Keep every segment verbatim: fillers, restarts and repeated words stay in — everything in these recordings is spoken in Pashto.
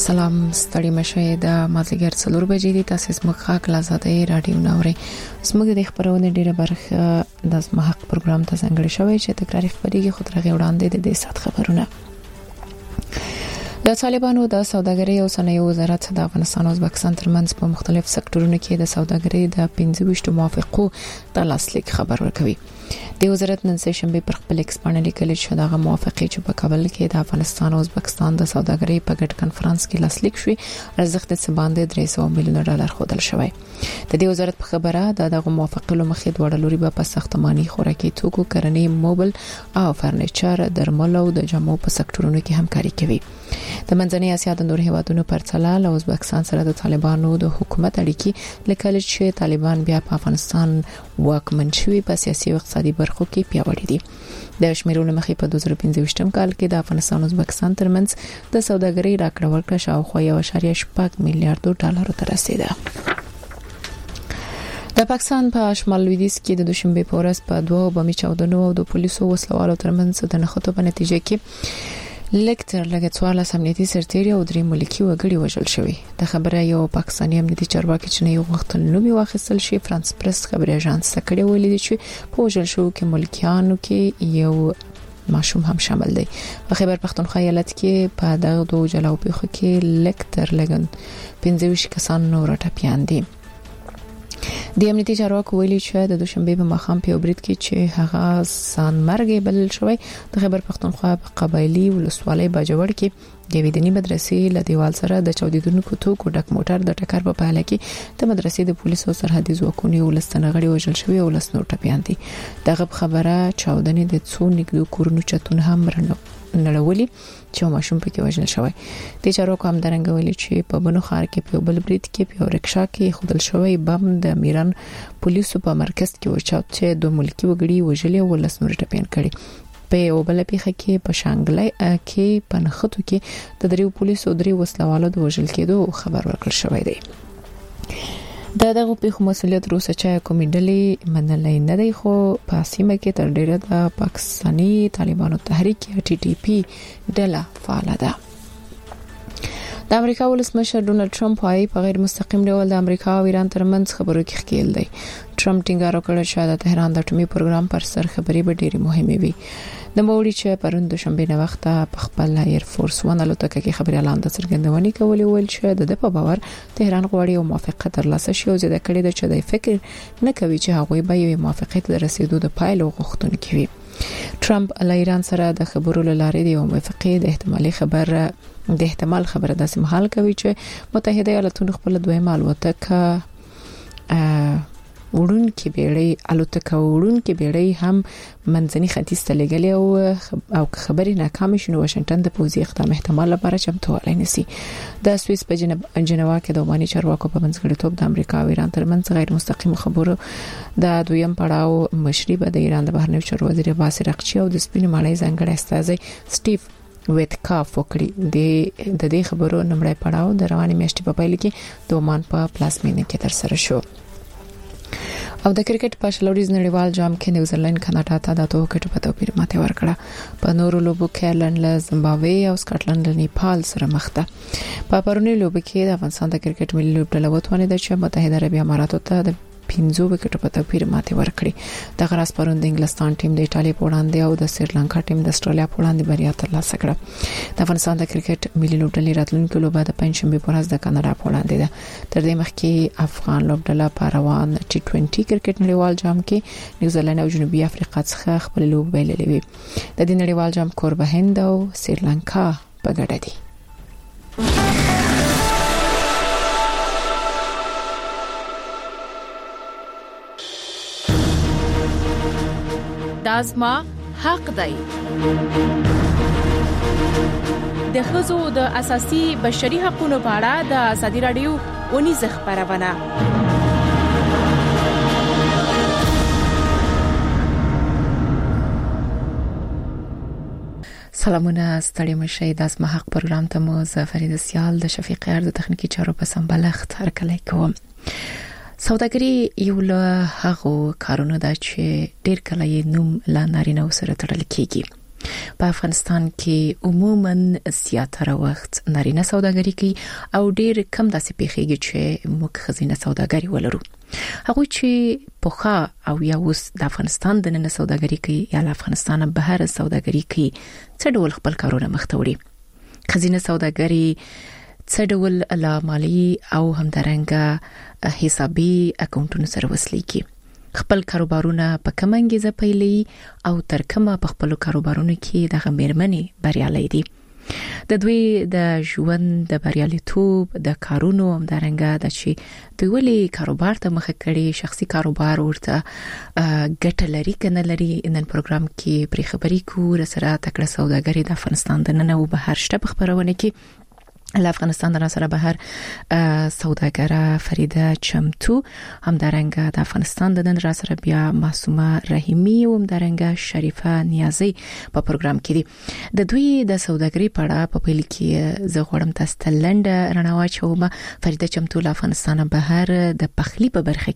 سلام ستړي مشه د مازیګر څلور بجې دي تاسو زموږ خاک لازادې رادیو نوري زموږ د خبرونه ډیره برخه د محق پروګرام ته څنګه شوی چې تکراری خبريږي خو ترغه وړاندې د دې سات خبرونه د طالبانو د سوداګرۍ او صنایع وزارت د افغانستان او ازبکستان ترمنځ په مختلف سکتورونو کې د سوداګرۍ د پنځه ویشت موافقو د لاسلیک خبر ورکوي. د وزارت نن سه شنبه پر خپل ایکسپانډ لیکل چې دغه موافقه چې په کابل کې د افغانستان او ازبکستان د سوداګرۍ په ګډ کانفرنس کې لاسلیک شوې ارزښت څه باندې درې سوه میلیون ډالر خودل شوی. د دې وزارت په خبره د دغه موافقه لمخې د وړلوري په ساختماني خوراکي توکو کرنې موبل او فرنیچر درمل او د جامو په سکتورونو کې همکاري کوي. د منځنۍ اسیا د نور هیوادونو پرتله له ازبکستان سره د طالبانو د حکومت اړیکې لکه چې طالبان بیا په افغانستان واکمن شوي په سیاسي او اقتصادي برخو کې پیاوړي دي. د شمیرونو مخې په دوه زره پنځه کال کې د افغانستان او ازبکستان ترمنځ د سوداګرۍ راکړه ورکړه شاوخوا یو اعشاریه شپږ میلیارډ ډالر ته رسیده. د پاکستان په شمال لویدیځ کې د دوشنبه په ورځ په دوه بمي چاودنو او د پولیسو وسلوالو ترمنځ د نښتو په نتیجه کې لکتر لګه څوارلس امنیتي سرتیري او درې ملکی وګړي وژل شوي. د خبره یو پاکستاني امنیتي چارواکي چې یو وخت نومي واخیستل شي فرانس پریس خبري اژانس سکړې ویلي چې په وژل شو کې ملکیانو کې یو ماشوم هم شامل دی. په خیبر پختونخوا ایالت کې په دغه دوه جلاو پیښو کې لکتر لګن پنځه ویشت کسان نور ټپيان دي. د امنیتي چارواکو ویلي چې د دوشنبه په ماښام په برید کې چې هغه سان مرګ بلل شوی د خیبر پختونخوا په قبایلی ولسوالۍ باجوړ کې د ویدنی مدرسې له دیوال سره د چاودیدونکو توکو ډک موټر د ټکر په پایله کې د مدرسې د پولیسو سرحدي ځواکونو ولستنغړي وژل شوی او لس نور ټپيان دي. دغه خبره چاودنې د څو نګدو کورونو چتون هم رنو نړولي چې ماشوم پکې وژل شوی. د چارواکو هم درنګ ویلي چې په بنو خار کې په بل برید کې په رکشا کې خودل شوی بم د میران پولیسو په مرکز کې وچاوت چې دوه ملکی وګړي وژلي او لس نور ټپيان کړي. په یو بل پیښه کې په شانګلای کې په نخښتو کې د دریو پولیسو درې وسلوالو د وژل کېدو خبر ورکړل شوی دی. دا دغه پیښو مسولیت روسه چې کومې ډلې منلې نه دی خو په سیمه کې تر ډیره د پاکستاني طالبانو تحریک ټي ټي پی ډله فعال ده. د امریکا ولسمشر ډونالد ټرمپ وايي په غیر مستقیم ډول د امریکا او ایران ترمنځ خبرو کې ښکیل دی. ټرمپ ټینګار وکړ چې د تهران د اټومي پروګرام پر سر خبرې به ډېری مهمه وي. د موړي چې پرون د شنبه نه وخت په خپل ایر فورس ون الوتکه کې خبري اعلان د څرګندونې کولې ول چې د په باور تهران غواړي او موافقه ترلاسه شي او زده کړي د چې د فکر نه کوي چې هغه به یو موافقه ته رسیدو د پایلو غوښتونکي وي. ټرمپ له ایران سره د خبرو لارې د موافقه د احتمالي خبر د احتمال خبره داسې محل کوي چې متحده ایالاتونو خپل دویمه الوتکه وړون کې بیړۍ الوتکه وړون کې بیړۍ هم منځني ختیځ ته لګلې او او خبري ناکام شونه واشنگټن د پوزي اقدام احتمال لپاره چمتووالی نسی. د سوئس په جنوا کې د وماني چارواکو په منځګړیتوب د امریکا او ایران ترمنځ غیر مستقیم خبرو د دویم پړاو مشري به د ایران د بهرنیو چارو وزیر عباس رقچی او د سپین ماړی ځنګړی استاذ سټیف ویتکاف وکړي. د د دې خبرو نمړی پړاو د رواني میاشتې په پایله کې د عمان په پلاسمینه کې تر سره شو. او د کرکټ په شلوريز نړیوال جام کې نیوزیلند کاناډا ته د دوه وکټو په توپیر ماته ورکړه. په نورو لوبو کې ایرلند له زیمبابوې او سکاټلند له نیپال سره مخ ده. په پرونی لوبو کې د افغانستان د کرکټ ملي لوبډله وتوانید چې متحده عربي اماراتو ته د پنځو وکټو په توپیر ماته ورکړي. د غراس پرون د انګلستان ټیم د ایتالیا په وړاندې او د سریلانکا ټیم د استرالیا په وړاندې بریا ترلاسه کړه. د افغانستان د کرکټ ملي لوبډلې راتلونکي لوبه د پنځشنبه په ورځ د کاناډا په وړاندې ده. تر دې مخکې افغان لوبډله په روان ټي ټوئنټي کرکټ نړیوال جام کې نیوزیلند او جنوبي افریقا څخه خپل لوب بایللې وي. د دې نړیوال جام کوربه هند او سریلانکا په ګډه دي. دازما حق دی. د ښځو د اساسي بشري حقوقو په اړه د ازادي رادیو ونیز خبرونه. سلامونه ستړي مشه د دازما حق پروګرام ته مو زفرید سیال د شفیق ارز تخنیکی چارو په سمبلخت هرکلی کوم. سوداګري یو له هغه کارونه ده چې ډېر کله یې نوم لا نارینه سره تړل کیږي. په افغانستان کې عموما زیاتره وخت نارینه سوداګري کوي او ډېر کم داسې پیښیږي چې موږ خزینه سوداګري ولرو. هغه چې پوخا او یا اوس د افغانستان د نن سوداګري کوي یا د افغانستان بهر سوداګري کوي څه ډول خپل کارونه مخته وړي. خزینه سوداګري څه ډول لا مالی او همدارنګه حسابي اکاونټونو سره وصلي کی. خپل کاروبارونه په کومه انګیزه پیلي او تر کومه په خپل کاروبارونو کې د غمیرمنې بریالي دي. د دوی د ژوند د بریالیتوب د کارونو همدارنګه د چې دوی ولې کاروبار ته مخه کړي، شخصي کاروبار ورته ګټه لري کنه لري، نن پروګرام کې پرې خبرې کوو. سره تکړه سوداګري د افغانستان د نن او بهر شته خبرونه کې له افغانستان در سره بهر سوداګره فریده چمتو، همدارنګه د افغانستان د نن را سره بیا معصومه رحیمی او همدارنګه شریفه نیازی په پروګرام کې دي. د دوی د سوداګري په اړه په پیل کې زه غواړم تاسو ته لنډه رڼا واچوم. فریده چمتو له افغانستان بهر د پخلی په برخه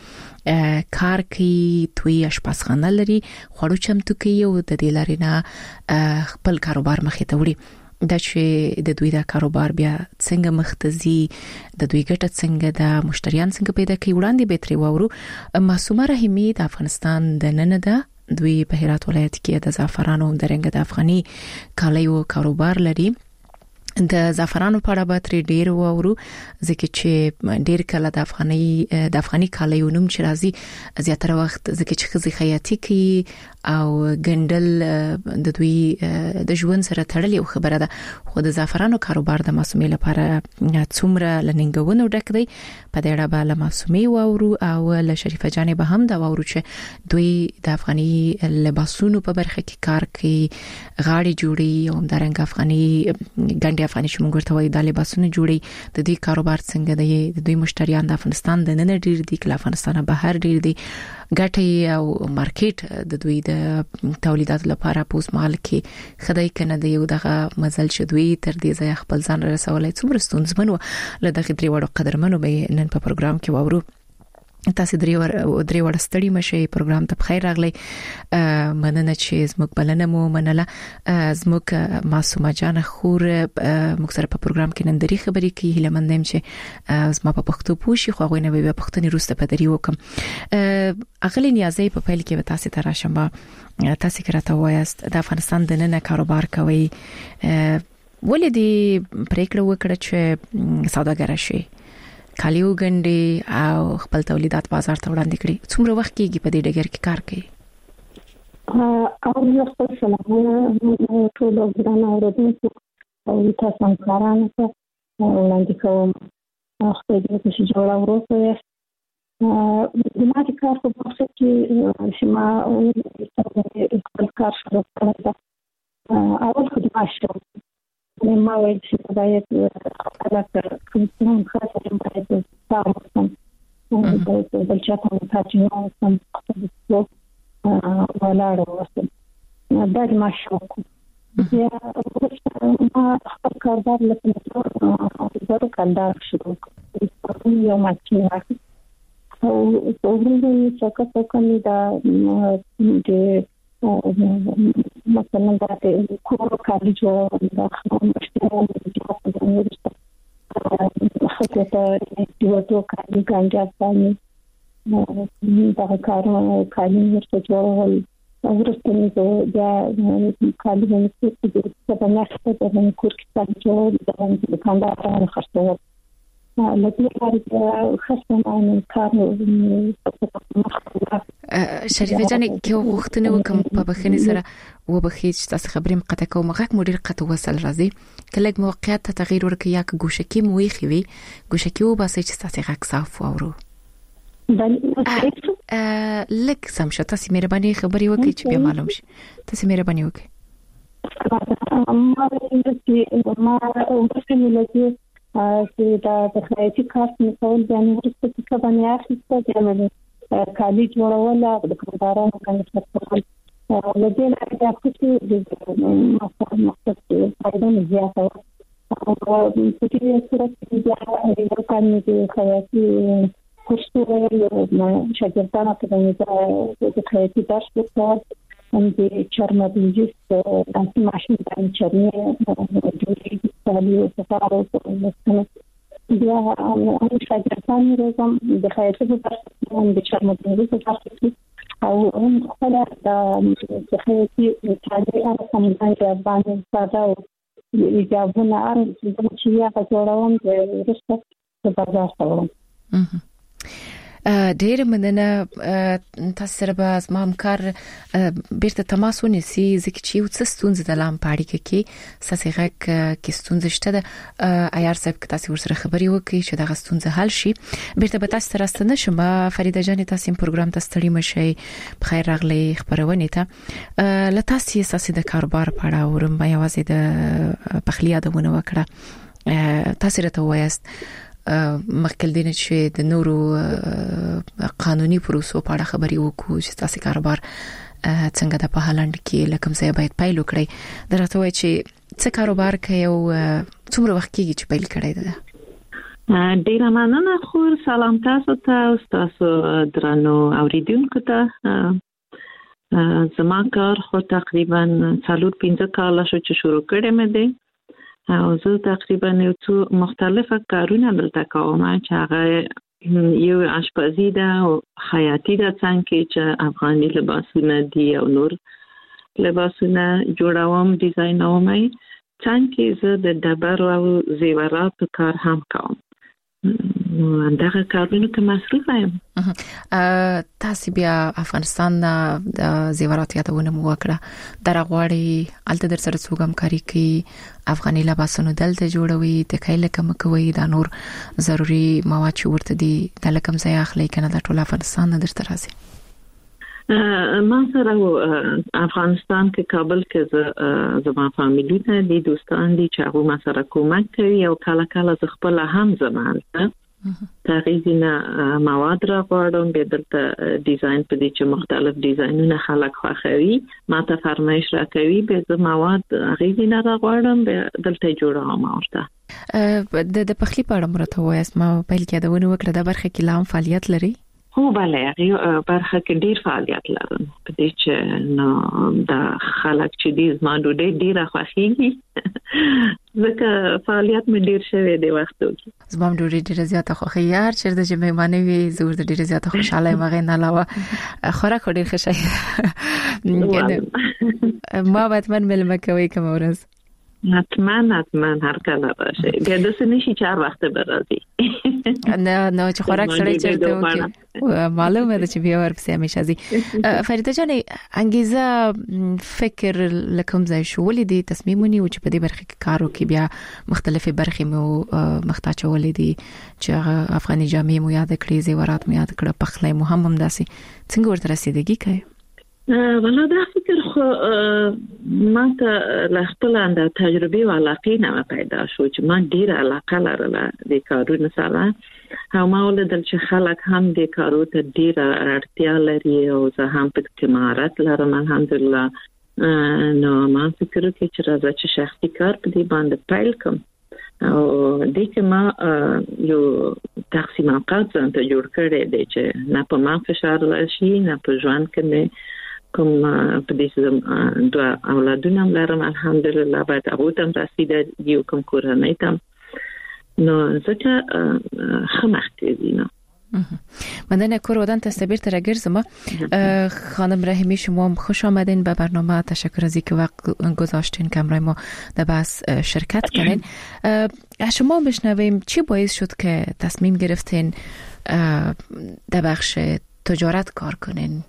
کې کار کوي، توی اشپزخانه لري، خوړو چمتو کوي او د دې لارې نه خپل کاروبار مخې ته وړي. دا چې د دوی د کاروبار بیا څنګه مختزي، د دوی ګټه څنګه د مشتریان څنګه پیدا کوي، وړاندې به تری وورو. معصومه رحیمی د افغانستان د نن ده، دوی په هرات ولایت کې د زعفرانو درنګ د افغاني کالیو کاروبار لري. د زعفرانو په اړه به تر ډیر وورو ځکه چې ډیر کله د افغاني د افغاني کالیو نوم چې راځي زیاتره وخت ځکه چې خزي خیاطي کوي او ګندل د دوی د ژوند سره تړلې خبره ده. خو د زعفرانو کاروبار د معصومې لپاره څومره لنګونو ډک دی. په دې اړه به له معصومې وورو او له شریفه جان به هم دا وورو چې دوی د افغاني لباسونو په برخه کې کار کوي، غاړي جوړي او همدارنګه افغاني ګنډي افغاني چې موږ ورته وایي د لباسونو جوړي. د دې کاروبار څنګه دی؟ د دوی مشتریان د افغانستان د نن ډیر دي، کله افغانستان بهر ډیر دي. ګټي او مارکیټ د دوی د تولیداتو لپاره پوس مال کې خدای کنه د یو دغه مزل شدوي تر دې ځای خپل ځان رسولای څومره ستونزمن و. له دغه درې وړو قدرمنو به نن په پروګرام کې وورو. تاسو درې ور درې وړ ستړي مشه پروګرام ته بخیر راغلی. مننه چې زموږ بلنه مو منله. زموږ معصومه جان خور موږ سره په پروګرام کې نن درې خبرې کوي. هله مندم چې زما په پښتو پوښي خو غوښنه به په پښتني روسته په دری وکم. اغلی نیازي په پیل کې به تاسو ته راشم. تاسو کراته وایست د افغانستان د نن کاروبار کوي، ولې دې پریکړه وکړه چې سوداګر شي، کالیو ګنډي او خپل تولیدات بازار ته وړاندې کړي؟ څومره وخت کېږي په دې ډګر کې کار کوي؟ او نو خپل سلامونه ټول ورانه اوردونکو او تاسو هم کارانه ته وړاندې کوم. خپل دې چې جوړه وروسته د ما کار په وخت کې چې ما خپل کار شروع کړم. اول خو د ماشو ما وایي چې باید علاقه کوم خاصه هم باید تاسو هم د بل چا ته تاسو هم خپل ولا راوستل دا د ماشو یا ما خپل کاروبار لپاره زه کاندار شروع کړم. یو ماشین راکړ او په ورځې چې څه کوم دا د مثلا دا د کور کالي جوړول د خپل مشتریانو د خپل ورسته خپل ته د وټو کالي ګانجا باندې دا کارونه کالي ورته جوړول ورسته نو دا کالي باندې چې په نخښه د کور کې څنګه جوړول د کاندار خرڅول شریفه جان کې وختونه وکم په بخښنې سره و بخښ تاسو خبرې مقطع کوم غږ مدیر قطو وصل راځي کله موقعیت ته تغییر ورکړي یا ګوشکی مو ویخوي ګوشکی و باسي چې تاسو غږ صاف وورو بل لک سم شته تاسو مهرباني خبرې وکړي چې بیا معلوم شي تاسو مهرباني وکړي ما چې ما ورته ملګری چې دا د خیاطي کار نه کول د انورسته کې باندې اخیسته د کالي جوړول د کاروبارونو کنه څه لږه لږه چې د مقصد فائدہ نه زیاته او په دې سره چې دا یو کار نه خیاطي کورسونه شاګردانو ته د خیاطي درس ورکول د چرماتولوژیست د ماشین د چرمی جوړې د سفارو په مسله بیا هم شاګردان روزم د خیاطۍ په برخه د چرماتولوژي په برخه کې او هم خپل د خیاطۍ تعلیمي سمندري باندې ساده او ایجابونه ار چې یا په جوړوم د رسته په بازار سره ډېر مننه. تاسو سره به از ما همکار بیرته تماس ونیسي ځکه چې یو څه ستونزې د لام په اړیکه کې ساسې غږ کې ستونزې شته ده. عیار صاحب که تاسو ورسره خبرې وکړي چې دغه ستونزه حل شي بیرته به تاسو سره ستنه شم. فریده جان تاسو پروګرام ته ستړي مشئ. بخیر راغلی خبرونه ته له تاسو اساسي د کاروبار په اړه ورم یوازې د پخلی یادونه وکړه. تاسو راته وایست مخکې دینه چې د نورو قانوني پروسو په اړه خبرې وکړو چې تاسو کاروبار څنګه د په هالند کې لکم ځای باید پیل وکړي. درته وایي چې څه کاروبار کوي او څومره وخت کېږي چې پیل کړی دی؟ ډیره مننه. خو سلام تاسو ته او تاسو درنو اوریدونکو ته. زما کار خو تقریبا څلور پنځه کاله شو چې شروع کړم دی او زه تقریبا یو څو مختلفه کارونه دلته کوم چې هغه یو آشپزی ده او خیاطی ده څنګه چې افغاني لباسونه دي او نور لباسونه جوړوم ډیزاینوم څنګه زه د ډبرو او زیوراتو کار هم کوم. نو دغه کارونه کې مصروف یم. تاسو بیا افغانستان د زیورات یادونه مو وکړه. درغواړي الته در سره څوګم کاری کوي افغاني لباسونو دلته جوړوي د کایله کم کوي دا نور ضروری مواد چې ورته دي د لکم ځای اخلي کنه د ټول افغانستان نه درته راځي. ما سره افغانستان کې کابل کې زما فامیلی ته دي دوستان دي چې هغه ما سره کومک کوي او کله کله ز خپل هم زمان ته تغیزینا مواد را غواړم به دلته ډیزاین په دې چې مختلف ډیزاینونه خلک خوښوي ما ته فرمایش را کوي به ز مواد غیزینا را غواړم به دلته جوړوم ورته. د د پخلی په اړه مرته وایست ما په لکه دا ونه وکړه د برخه کې لام فعالیت لري؟ هو بله هغه برخه کې ډیر فعالیت لرم په دې چې نو د خلک چې دې زما ډوډۍ ډیره خوښیږي ځکه فعالیت مې ډیر شوی دی وختو کې. زما ډوډۍ ډیره زیاته خوښیږي هر چیرته چې مېمانه وي زور د ډیره زیاته خوشاله یم غو نه علاوه خوراک ډیر خوښیږي. ما باید من ملمه کوي کوم ورځ حتما حتما هر کله باشه بیا د سنشي چهار وخت برازي نه نه چې خوراک سره چرته وکي معلومه ده چې بیا ورپسې همیشه زی. فریده جان انګیزه فکر لکم ځای شو ولې دي تصمیمونی او چې په دې برخه کې کار وکي بیا مختلفه برخې مو مختاچ ولې دي چې افغاني جامې مو یاد کړې زیورات مو یاد کړه پخلی مو هم هم داسي څنګه ورته رسیدګي کوي؟ والله دا فکر خو ما ته له خپل اند تجربه او علاقه نه پیدا شو چې ما ډیر علاقه لرله د کارونو سره او ما ولدل چې خلک هم د کارو ته ډیر اړتیا لري او زه هم په کې مهارت لرم الحمدلله. نو ما فکر وکړ چې راځه چې شخصي کار په دې باندې پیل کوم او دې کې ما یو تقسیم اوقات ځانته جوړ کړی دی چې نه په ما فشار راشي نه په ژوند کې کوم په دې دوه اولادونه لرم الحمدلله باید هغه تم رسیده یو کوم کورنۍ تم نو ځکه خمخت دي نه مدن کورودان تستبیر ترگرزم. خانم رحیمی شما هم خوش آمدین به برنامه. تشکر از اینکه وقت گذاشتین که امروز ما در بحث شرکت کنین. شما بشنویم چی باعث شد که تصمیم گرفتین در بخش تجارت کار کنین؟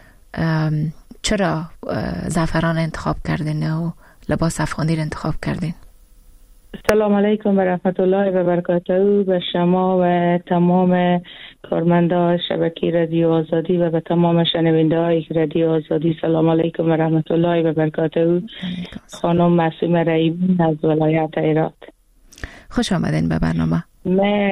چرا زعفران انتخاب کردین و لباس افغانی انتخاب کردین؟ سلام علیکم و رحمت الله و برکاته به شما و تمام کارمندان شبکه رادیو آزادی و به تمام شنونده های رادیو آزادی. سلام علیکم و رحمت الله و برکاته. خانم معصومه رحیمی از ولایت هرات. خوش آمدین به برنامه. من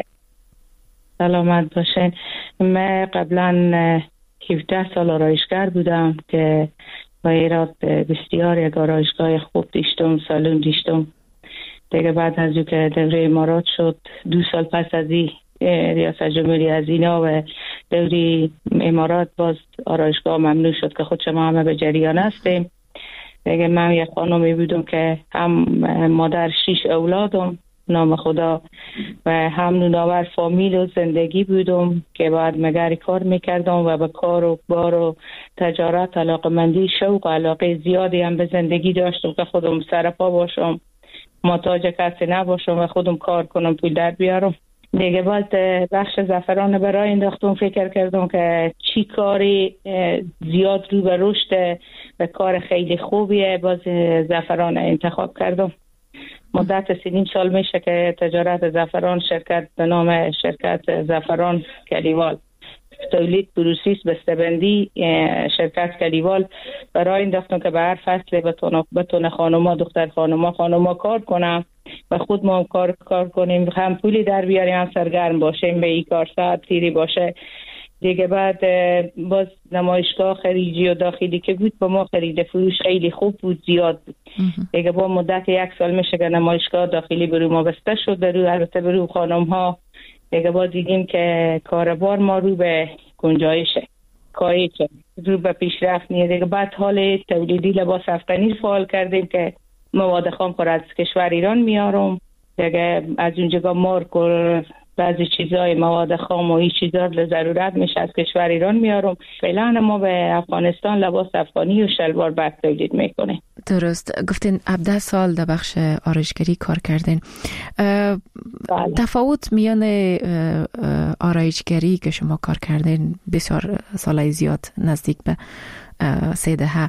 سلامت باشین. من قبلا هفده سال آرایشگر بودم که با هرات بسیار یک آرایشگاه خوب داشتم، سالن داشتم. دیگه بعد از او که دوره امارات شد، دو سال پس از این ریاست جمهوری از اینا و دوره امارات باز آرایشگاه ممنوع شد که خود شما همه به جریان هستیم. دیگه من یک خانمی بودم که هم مادر شش اولادم نام خدا و هم نوناور فامیل و زندگی بودم که بعد مگر کار میکردم و به کار و بار و تجارت علاقمندی شوق و علاقه زیادی هم به زندگی داشتم که خودم سرپا باشم، محتاج کسی نباشم و خودم کار کنم پول در بیارم. دیگه بعد بخش زعفران برای انداختم، فکر کردم که چی کاری زیاد رو به رشد و کار خیلی خوبیه، باز زعفران انتخاب کردم. مدت سنین سال میشه که تجارت زعفران شرکت به نام شرکت زعفران کلیوال تولید پروسس بسته‌بندی شرکت کلیوال برای انداختم که به هر فصل بتونه بتونه خانوما دختر خانوما خانوما کار کنم و خود ما کار کار کنیم، هم پولی در بیاریم هم سرگرم باشیم به این کار، ساعت تیری باشه. دیگه بعد باز نمایشگاه خارجی و داخلی که بود با ما خرید فروش خیلی خوب بود، زیاد بود. دیگه با مدت یک سال میشه که نمایشگاه داخلی برو ما بسته شد، برو البته برو خانم ها. دیگه با دیدیم که کاربار ما رو به گنجایشه، کاهشه، رو به پیشرفت نیه. دیگه بعد حال تولیدی لباس افغانی فعال کردیم که مواد خام خور از کشور ایران میارم. دیگه از اونجا مارک و بعضی چیزای مواد خام و این چیزا ضرورت میشه از کشور ایران میارم. فعلا ما به افغانستان لباس افغانی و شلوار بست تولید میکنیم. درست گفتین هفده سال در بخش آرایشگری کار کردین. تفاوت میان آرایشگری که شما کار کردین بسیار سالای زیاد نزدیک به سه دهه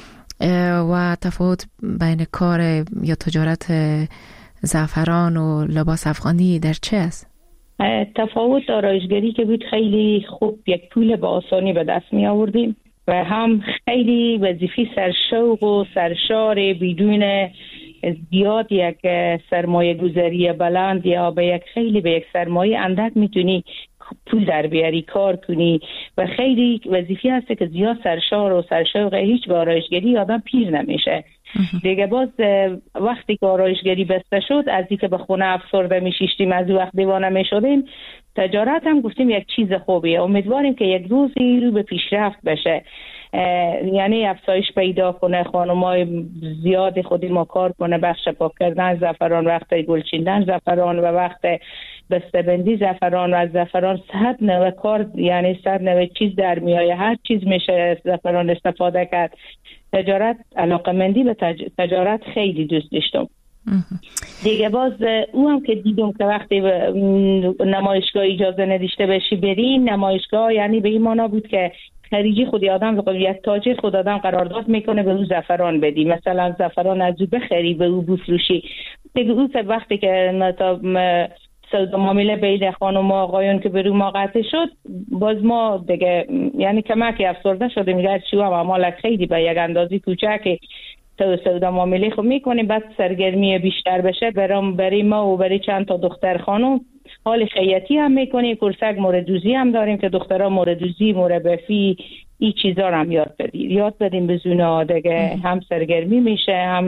و تفاوت بین کار یا تجارت زعفران و لباس افغانی در چه است؟ تفاوت آرایشگری که بود خیلی خوب یک پول با آسانی به دست می آوردیم و هم خیلی وظیفه سرشوق و سرشار بدون زیاد یک سرمایه گذاری بلند یا به یک خیلی به یک سرمایه اندک میتونی پول در بیاری کار کنی و خیلی وظیفه هست که زیاد سرشار و سرشوق هیچ به آرایشگری آدم پیر نمیشه. دیگه باز وقتی که آرایشگری بسته شد از اینکه به خونه افسرده میشیشتیم از وقت دیوانه میشدیم، تجارت هم گفتیم یک چیز خوبیه، امیدواریم که یک روزی رو به پیشرفت بشه، یعنی افزایش پیدا کنه، خانمای زیاد خودی ما کار کنه، بخش پاک کردن زعفران، وقت گل چیندن زعفران و وقت بسته‌بندی زعفران و از زعفران صد نوع کار، یعنی صد نوع چیز در میایه، هر چیز میشه زعفران استفاده کرد. تجارت علاقمندی به تج... تجارت خیلی دوست داشتم. دیگه باز او هم که دیدم که وقتی نمایشگاه اجازه نداشته بشی بری نمایشگاه، یعنی به این معنا بود که خریجی خودی آدم به یک تاجر خود آدم قرارداد میکنه به او زعفران بدی، مثلا زعفران از او بخری به او بفروشی. دیگه او وقتی که مثلا سودا معامله بین خانم و آقایون که برو ما قطع شد، باز ما دیگه یعنی کمکی افسرده شدیم، میگه چی هم اما خیلی به یک اندازی کوچکی تو سودا معامله خو میکنیم، بعد سرگرمی بیشتر بشه برام برای ما و برای چند تا دختر خانم حال خیاطی هم میکنیم، کورسک موردوزی هم داریم که دخترها موردوزی مربفی این چیزا هم یاد بدیم یاد بدیم به زونا، دیگه هم سرگرمی میشه هم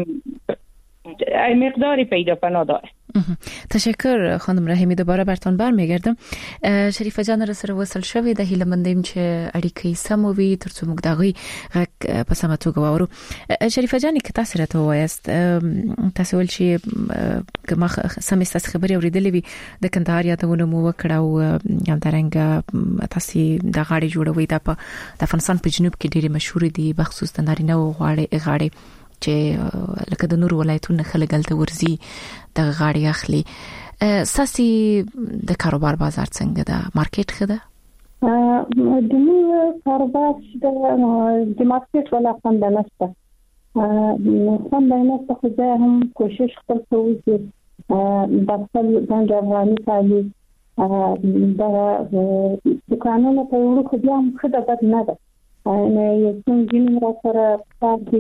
مقداری پیدا پنا داره. تشکر خانم رحیمی، دوباره برتون برمیگردم. شریفه جان را سره وصل شوی ده هیله مندیم چې اړیکې سمو وي ترڅو موږ دغه غږ په سمه توګه واورو. شریفه جان که تاسو راته وایاست تاسو ول چې کما سمې تاسو خبرې اوریدلې وي د کندهار یادونه مو وکړه او همدارنګه تاسو د غاړې جوړوي د افغانستان په جنوب کې ډېری مشهور دي بخصوص د نارینه او غاړې غاړې چې لکه د نور ولایتونو خلک دلته ورزي د غاړې اخلي. ساسي د کاروبار بازار څنګه ده؟ مارکیټ ښه ده؟ د نور کاروبار د مارکیټ ولا څنګه نشته، څنګه نشته خو زه هم کوشش خپل کوم چې د خپل د افغاني تعلیق د دکانونو په وړو خو بیا هم ښه ده، بد نه ده. یو څنګه جنم را سره پاک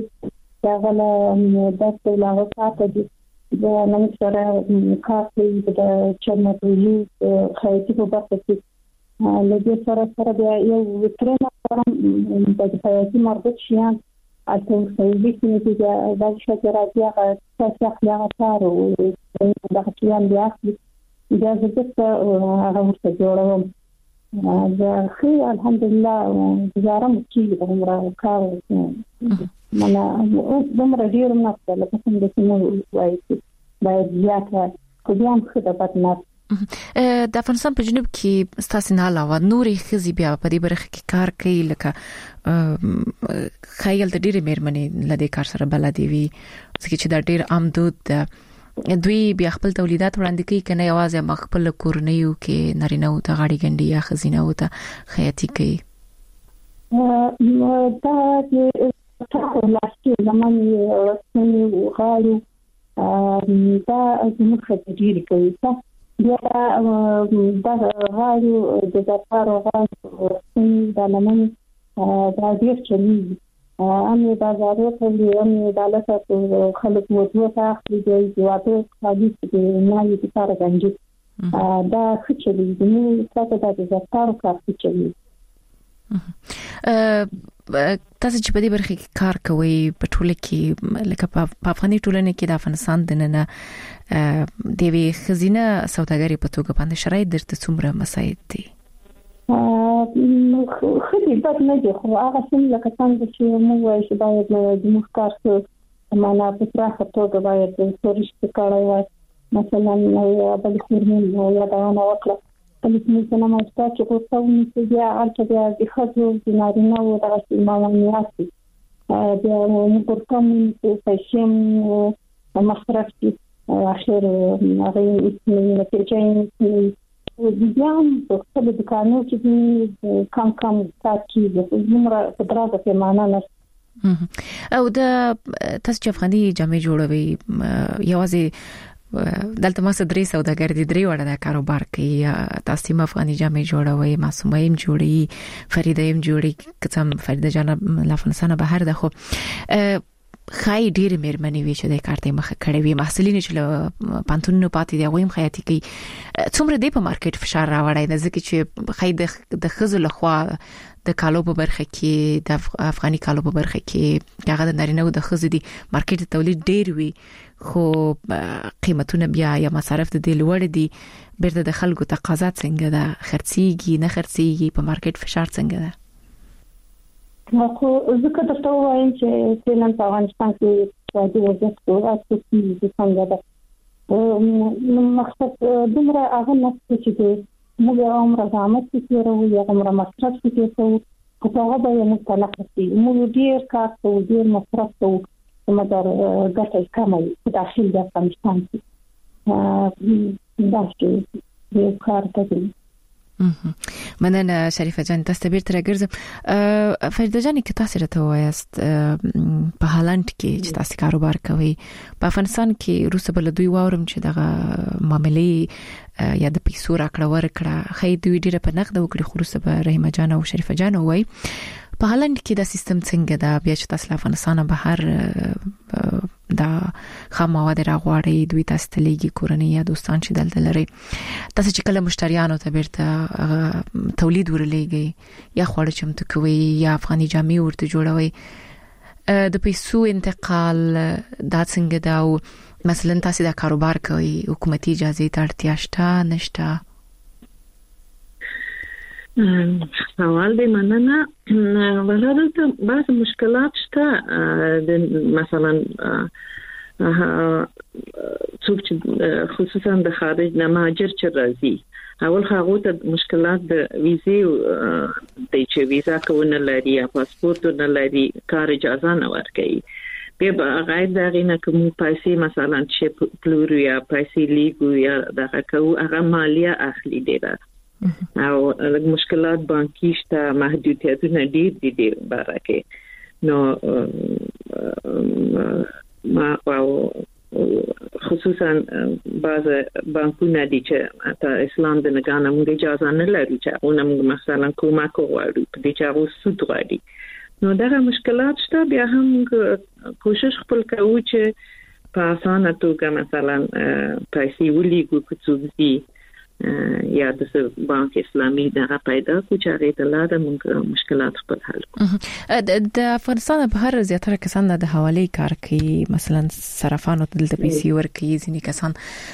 داغله دسته لاغه ساته دي د نن سره کافي د چرمتولي خیاطي په برخه کې لږه سره سره بیا یو وترنه د خیاطي مربوط شیان اته خیاطي کې د شجراتي هغه تاسو هغه کار او د خیاطیان بیا اجازه ته هغه ورته جوړوم دا خو الحمدلله گزاره مو کیږي د عمره کار منا عمره ډیر نه کړل لکه څنګه چې مو وایي باید زیاته کوم څه د پاتنه د افغانستان په جنوب کې ستاسو نه علاوه نورې خزي بیا په دې برخه کې کار کوي لکه خیال د ډېرې مېرمنې لدې کار سره بلدي وي ځکه چې دا ډېر عام دود ده دوی بیا خپل تولیدات وړاندې کوي کنه یوازې مخبل کورنیو کې نارینه او د غاړي ګنډي یا خزینه او ته خیاطي کوي دا د تاسو لاسته زمون ورسنی غاړو دا زموږ خدای کوي بیا دا غاړو د زفارو غاړو د لمن دا ډیر چلی امي دا زارو ته امي دا لکه خلک وځو ته خپل دی جوابه خالي چې نه یې کار غنجي دا خچلی نو تاسو دا د زفارو کار خچلی تاسو چې په دې برخه کې کار کوي په ټوله کې لکه په افغاني ټولنه کې د افغانستان د نن د وی خزینه سوداګري په توګه باندې شرایط درته څومره مساعد دي خو دې بد نه دي خو هغه څنګه لکه څنګه چې موږ وایو چې باید د مخکار څه معنا په پراخه توګه باید سورشت کړای وای مثلا یا بل خورمن یا دا نه وکړه کله چې موږ نه ماسته چې په څو کې بیا البته بیا د خځو د نارینه او د غسیمانیاتي بیا موږ په کوم څه پېښم مخرج کې اخر هغه اسمه نتیجه بیا په خپل دکانو کې کم کم تاکي د عمره په درازه کې معنا نه او د تاسو چې افغاني جامې جوړوي یوازې دلته ما سره درې سوداګر دي درې وړه د کاروبار کوي تاسو هم افغاني جامې جوړوي معصومه هم جوړي فريده هم جوړي قسم فريده جان افغانستان بهر ده خو خای ډیر مېرمنې وی چې د کارته مخه کړې وي محصلین چې له پانتونو پاتې دی غویم خیاطي کوي څومره دی په مارکیټ فشار راوړی د ځکه چې خای د خزل خوا د کالو په برخه کې د افغاني کالو په برخه کې هغه د نارینه او د خزې دی مارکیټ تولید ډیر وي خو قیمتونه بیا یا مصارف د دې لوړ دي بیرته د خلکو تقاضا څنګه ده خرڅيږي نه خرڅيږي په مارکیټ فشار څنګه ده خو ځکه درته وایم چې فعلا په افغانستان کې د وضعیت په اړه څه څنګه ده نو مقصد دومره هغه نه چې موږ عمره زحمت کوو یا عمره مصرف کوو خو هغه به یې متناقضي موږ ډیر کار کوو ډیر مصرف کوو مګر ګټه کمه په داخل د افغانستان کې دا چې د کار کوي مننه شریفه جان تاسو ته بیرته راګرځم فريده جان کې تاسو راته وایست په هالند کې چې تاسو کاروبار کوي په افغانستان کې روسه بل دوی واورم چې دغه معاملې یا د پیسو راکړه ورکړه خې دوی ډیره په نقد وکړي خو روسه به رحیمه جان او شریفه جان وای په هالند کې دا سیستم څنګه دا بیا چې تاسو افغانستان بهر دا خام مواد راغواړي دوی تاسو ته لګي کورنۍ یا دوستان چې دلته لري تاسو چې کله مشتریانو ته بیرته تولید ورلېږي یا خوړ چمتو کوي یا افغاني جامې ورته جوړوي د پیسو انتقال دا څنګه دا او مثلا تاسو دا کاروبار کوي حکومتي اجازه ته اړتیا شته نشته سوال دی مننه ولادت بعض مشکلات شته د مثلا څوک چې خصوصا د خارج نه مهاجر چې راځي اول هغه ته مشکلات د ویزې د چې ویزا کوونه لري یا پاسپورت نه لري کار اجازه نه ورکړي بیا غیر دغه نه کوم پیسې مثلا چې پلورو یا پیسې لیګو یا دغه کوو هغه مالیه اخلي دی او مشکلات بانکی شته محدودیتونه ډیر دي ډیر برکه نو ما او خصوصا بعض بانکونه دي چې تا اسلام د نګانه موږ اجازه نه لري چې اونم مثلا کومک وغواړو د چا سود غواړي نو دا مشکلات شته بیا هم کوشش خپل کوو چې په اسانه توګه مثلا پیسې ولېږو کوڅوږي یا د بانک اسلامي دغه پیدا کو چې هغه ته لاره موږ مشکلات خپل حل کوو. د افغانستان په هر زیاتره کسان د حواله کار کوي، مثلا صرافان او دلته پیسې ورکوي، ځینې کسان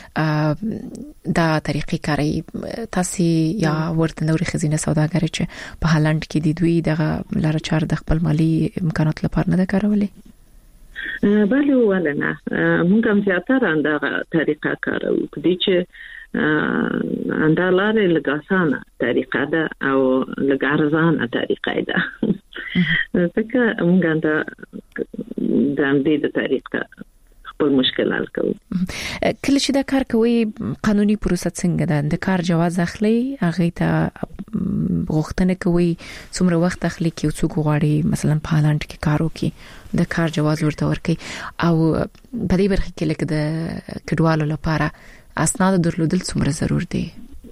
دا طریقې کاروي. تاسو یا ورته نوري خزینه سوداګر چې په هالند کې د دوی دغه لاره چار د خپل مالی امکانات لپاره نه کارولې؟ بله ولنه موږ هم زیاتره دغه طریقه کاروو، کدي چې اندالاره لګاسانه طریقه ده او لګارزانه طریقه ده. ځکه موږ دا د دې د طریقه خپل مشکل حل کوو. کله چې دا کار کوي قانوني پروسه څنګه ده؟ د کار جواز اخلي، هغه ته غوښتنه کوي څومره وخت اخلي کې څوک غواړي مثلا په هالند کې کار وکړي د کار جواز ورته ورکړي، او په دې برخه کې لکه د کډوالو لپاره اسناد درلودل څومره ضرور دي؟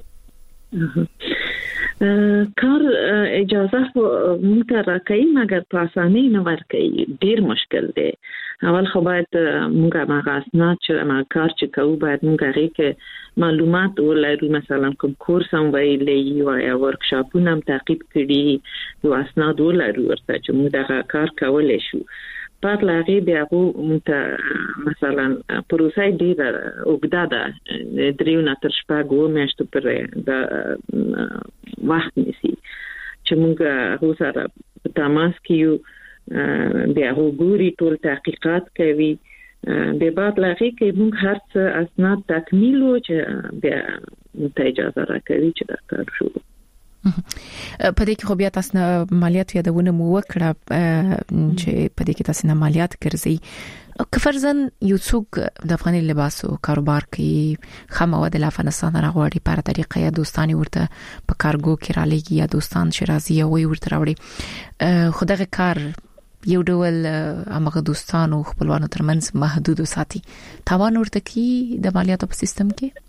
کار اجازه موږ راکړي مګر په اسانۍ نه ورکړي، ډیر مشکل دی. اول خو باید موږ هغه اسناد چې ما کار چې کوو باید موږ هغه کې معلومات ولرو، مثلا کوم کورس هم ویلې او یا ورکشاپونه هم تعقیب کړي، یو اسناد ولرو ورته چې موږ دغه کار کولای شو. بعد لاغي بیا مت مثلا پروسه دی اوګدا ده دریو نه تر شپږ میاشتو پرې د وخت نسی چې موږ هو سره په تماس کې بیا وګوري ټول تحقیقات کوي. به بعد لاغي کې موږ هر څه اسناد تکمیلو چې بیا ته اجازه راکوي چې دا کار شروع. په دې کې خو بیا تاسو نه مالیات یادونه مو وکړه چې په دې کې تاسو نه مالیات ګرځي. که فرضاً یو څوک د افغاني لباسو کاروبار کوي، خاموه د افغانستان راغواړي په طریقه یا دوستانی ورته په کارګو کې را لګي یا دوستان شرازي یا وي ورته راوړي، خو دغه کار یو ډول هغه دوستان او خپلوانو ترمنځ محدود وساتي، تاوان ورته کوي د مالیاتو په سیستم کې؟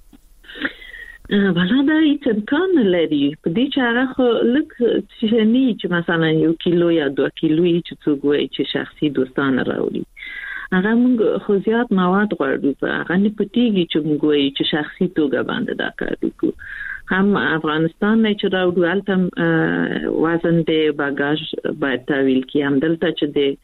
بلا دا هیڅ امکان لري په دې چې هغه خو لک چې نه چې مثلا یو کیلو یا دوه کیلو چې څوک وایي چې شخصي دوستان راوړي، هغه موږ خو زیات مواد غواړو، هغه نه پټیږي چې موږ وایي چې شخصي توګه باندې دا کار وکړو. هم افغانستان نه چې راوړو البته وزن د باګاژ باید تحویل کی، هم دلته چې د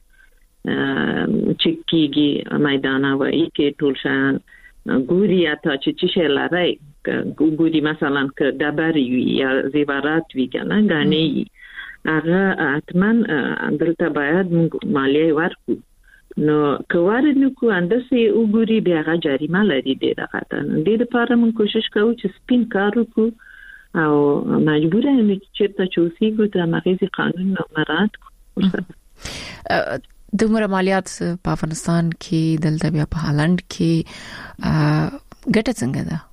چکیږي میدان وایي کې ټول شان ګوري اته چې چې لارای ګوري مثلا که دبري یا زیورات وی کنه غني هغه اتمن دلته باید مالیه ورکو. نو کوار نو کو اندسي وګوري بیا غا جریمه لري د دغه ته. د دې لپاره موږ کوشش کوو چې سپین کار وکړو او مجبور یم چې ته چوسي ګوت مغزي قانون مراعات کړو. د عمر مالیات په افغانستان کې دلته بیا په هالند کې ګټه څنګه ده؟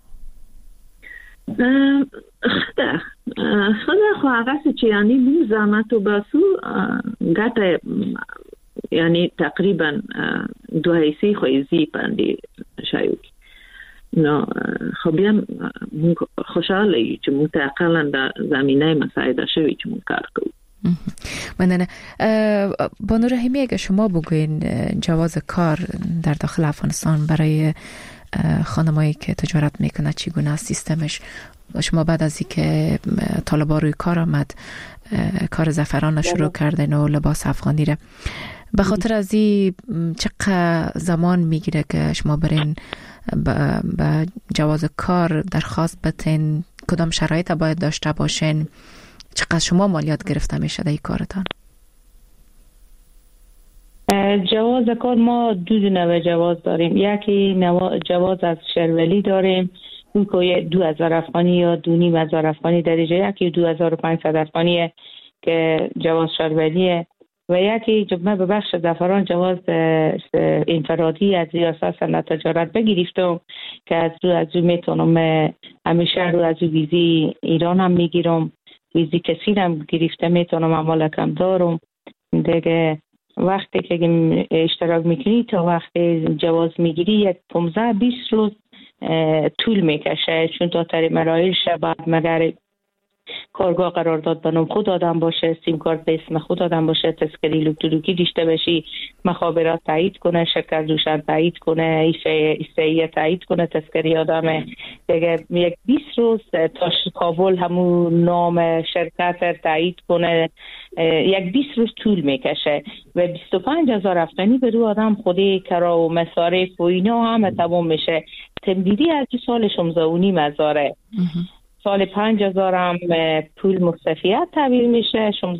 خدا خدا خو هغه چې یعنی موږ زحمت وباسو ګټه یعنی تقریبا دوه هیڅ خو یې باندې شایو. نو خو بیا موږ خوشاله یو چې موږ ته اقلا د زمینه مساعده شوی چې موږ کار کوو. ممنونم. بانو رحیمی، اگه شما بگوین جواز کار در داخل افغانستان برای خانمایی که تجارت میکنه چگونه است سیستمش؟ شما بعد از اینکه طالبان روی کار آمد کار زعفران شروع کردن و لباس افغانی را، به خاطر از این چقدر زمان میگیره که شما برین با جواز کار درخواست بتین؟ کدام شرایط باید داشته باشین؟ چقدر شما مالیات گرفته میشه در این کارتان؟ جواز کار ما دو نوع جواز داریم. یکی نوع جواز از شهرولی داریم، اون که دو هزار افغانی یا دو نیم هزار افغانی درجه، یکی دو هزار و پانصد افغانیه که جواز شهرولیه، و یکی جمعه به بخش زعفران جواز انفرادی از ریاست صنعت تجارت بگیرفتم که از رو از رو میتونم همیشه رو از رو ویزی ایران هم میگیرم، ویزی کسی هم گرفته میتونم عمال کم دارم دیگه. وقتی که اشتراک میکنی تا وقتی جواز میگیری یک پانزده بیست روز طول میکشه، چون تا تری مراحل شه بعد مگر کارگاه قرارداد به نام خود آدم باشه، سیم کارت به اسم خود آدم باشه، تذکره الکترونیکی داشته باشی، مخابرات تایید کنه، شرکت دوشن تایید کنه، ایسایی تایید کنه، تذکره آدم دیگه یک بیست روز تا کابل همون نام شرکت تایید کنه، یک بیست روز طول میکشه و بیست و پنج هزار افغانی به دو آدم خودی کرا و مصارف و اینا همه تمام میشه. تمدیدی از دو سال شانزده و نیم هزاره، سال پنج هزار هم پول مصرفیت تحویل میشه،